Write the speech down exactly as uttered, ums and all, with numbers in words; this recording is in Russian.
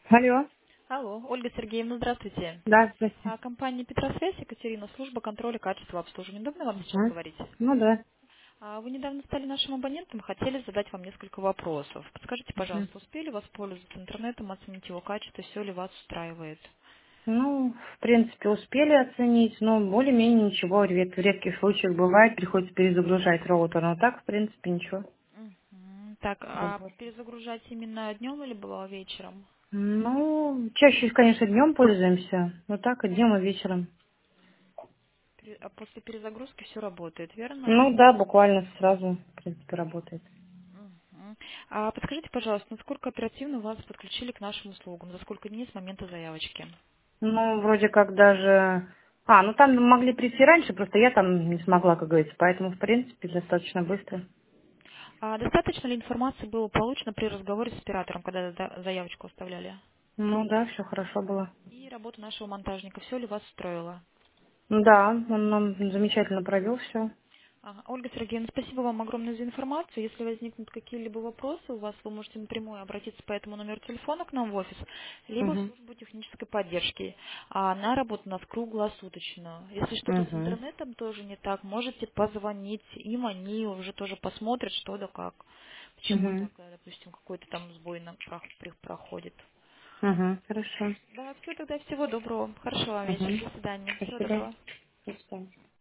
Алло. Алло, Ольга Сергеевна, здравствуйте. Да, здрасте. А, компания Петросвязь, Екатерина, служба контроля качества обслуживания. Удобно вам сейчас Ага. говорить? Ну да. А, вы недавно стали нашим абонентом, хотели задать вам несколько вопросов. Подскажите, Мгм. пожалуйста, успели воспользоваться интернетом, оценить его качество, все ли вас устраивает? Ну, в принципе, успели оценить, но более-менее ничего. Ред- В редких случаях бывает, приходится перезагружать роутер, но так, в принципе, ничего. Мгм. Так, а Работает. перезагружать именно днем или было вечером? Ну, чаще, конечно, днем пользуемся, но так и днем, и вечером. Пере- а после перезагрузки все работает, верно? Ну да, буквально сразу, в принципе, работает. Мгм. А подскажите, пожалуйста, насколько оперативно вас подключили к нашим услугам? За сколько дней с момента заявочки? Ну, вроде как даже... А, ну там могли прийти раньше, просто я там не смогла, как говорится, поэтому, в принципе, достаточно быстро. А достаточно ли информации было получено при разговоре с оператором, когда за- заявочку оставляли? Ну да, все хорошо было. И работа нашего монтажника, все ли вас устроило? Да, он нам замечательно провел все. Ага. Ольга Сергеевна, спасибо вам огромное за информацию. Если возникнут какие-либо вопросы у вас, вы можете напрямую обратиться по этому номеру телефона к нам в офис, либо в Угу. службу технической поддержки. А она работает у нас круглосуточно. Если что-то с Угу. интернетом тоже не так, можете позвонить им, они уже тоже посмотрят, что да как. Почему Угу. так, э, допустим, какой-то там сбой на- про- при- проходит. Угу. Хорошо. Да, все, тогда всего доброго. Хорошего вам вечера. Угу. До свидания. Всего Спасибо. доброго. До свидания.